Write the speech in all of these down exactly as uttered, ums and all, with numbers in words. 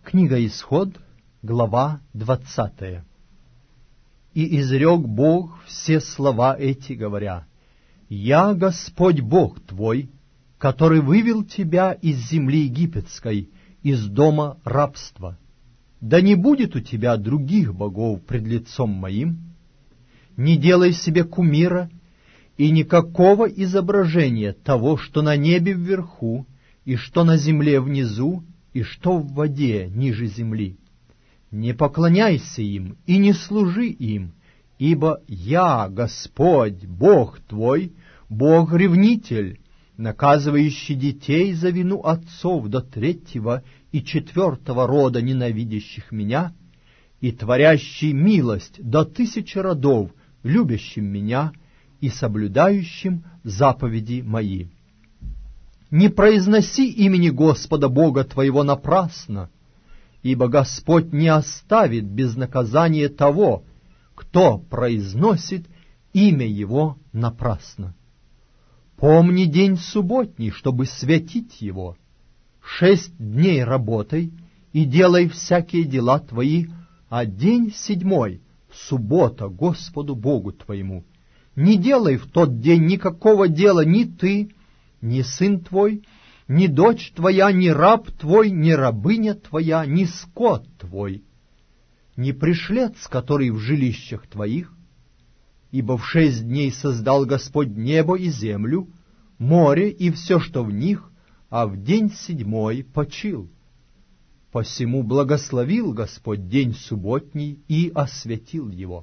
Книга Исход, глава двадцатая. «И изрек Бог все слова эти, говоря: Я Господь Бог твой, который вывел тебя из земли египетской, из дома рабства. Да не будет у тебя других богов пред лицом моим. Не делай себе кумира и никакого изображения того, что на небе вверху, и что на земле внизу, и что в воде ниже земли. Не поклоняйся им и не служи им, ибо я, Господь, Бог твой, Бог-ревнитель, наказывающий детей за вину отцов до третьего и четвертого рода ненавидящих меня, и творящий милость до тысячи родов, любящим меня и соблюдающим заповеди мои. Не произноси имени Господа Бога твоего напрасно, ибо Господь не оставит без наказания того, кто произносит имя Его напрасно. Помни день субботний, чтобы святить его. Шесть дней работай и делай всякие дела твои, а день седьмой — суббота Господу Богу твоему. Не делай в тот день никакого дела ни ты, ни сын твой, ни дочь твоя, ни раб твой, ни рабыня твоя, ни скот твой, ни пришлец, который в жилищах твоих. Ибо в шесть дней создал Господь небо и землю, море и все, что в них, а в день седьмой почил. Посему благословил Господь день субботний и освятил его.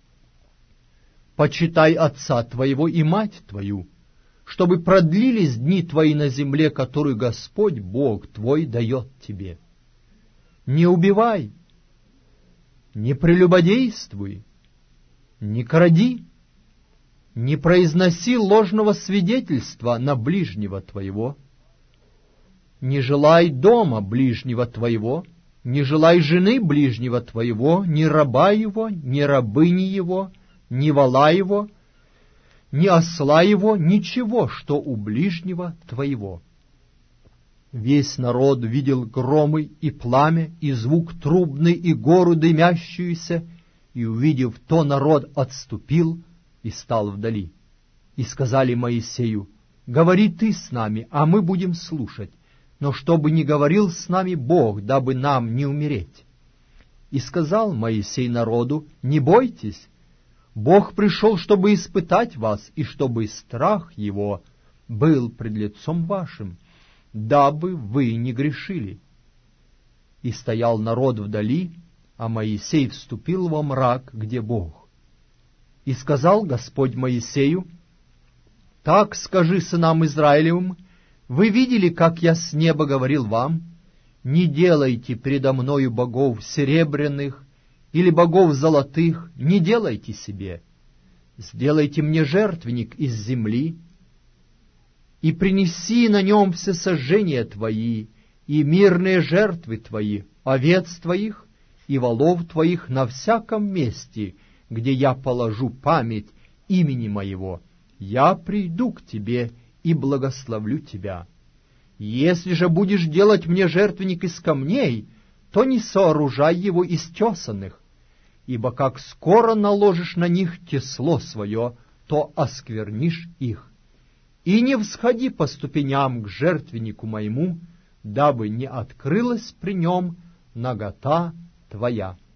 Почитай отца твоего и мать твою, чтобы продлились дни твои на земле, которую Господь Бог твой дает тебе. Не убивай, не прелюбодействуй, не кради, не произноси ложного свидетельства на ближнего твоего, не желай дома ближнего твоего, не желай жены ближнего твоего, ни раба его, ни рабыни его, ни вола его, ни осла его, ничего, что у ближнего твоего». Весь народ видел громы и пламя, и звук трубный, и гору дымящуюся, и, увидев то, народ отступил и стал вдали. И сказали Моисею: «Говори ты с нами, а мы будем слушать, но чтобы не говорил с нами Бог, дабы нам не умереть». И сказал Моисей народу: «Не бойтесь, Бог пришел, чтобы испытать вас, и чтобы страх Его был пред лицом вашим, дабы вы не грешили». И стоял народ вдали, а Моисей вступил во мрак, где Бог. И сказал Господь Моисею: «Так скажи сынам Израилевым: вы видели, как я с неба говорил вам: не делайте предо мною богов серебряных или богов золотых, не делайте себе. Сделайте мне жертвенник из земли, и принеси на нем все сожжения твои, и мирные жертвы твои, овец твоих и волов твоих на всяком месте, где я положу память имени моего. Я приду к тебе и благословлю тебя. Если же будешь делать мне жертвенник из камней, то не сооружай его из тесанных, ибо как скоро наложишь на них тесло свое, то осквернишь их. И не всходи по ступеням к жертвеннику моему, дабы не открылась при нем нагота твоя».